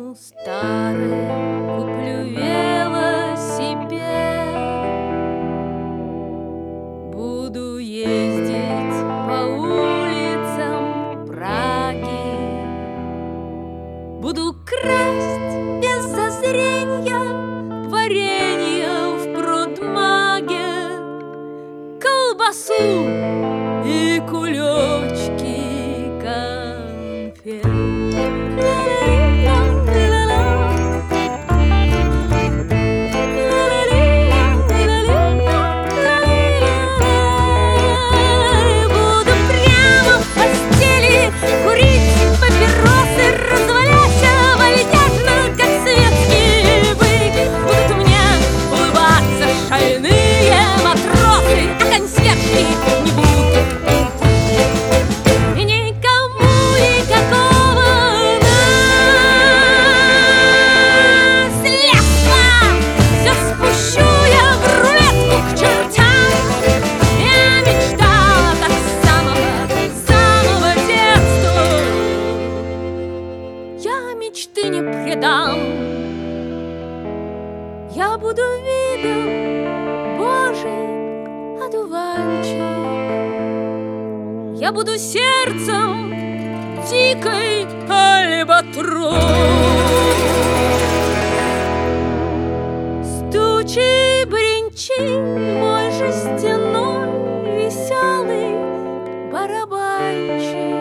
старый, куплю велосипед. Буду ездить по улицам Праги. Буду красть без зазренья варенье в продмаге, колбасу и кулечки конфет. Буду прямо в постели курить папиросы, развалясь вальяжно, как светские быки. Будут мне улыбаться шальные матросы, а консьержки не будут. И никому никакого наследства. Все спущу я в рулетку к чертям. Я мечтала так с самого детства. Я мечты не предам. Я буду видом Божий одуванчик. Я буду сердцем дикой альбатрос. Стучи, бренчи, мой жестяной веселый барабанчик.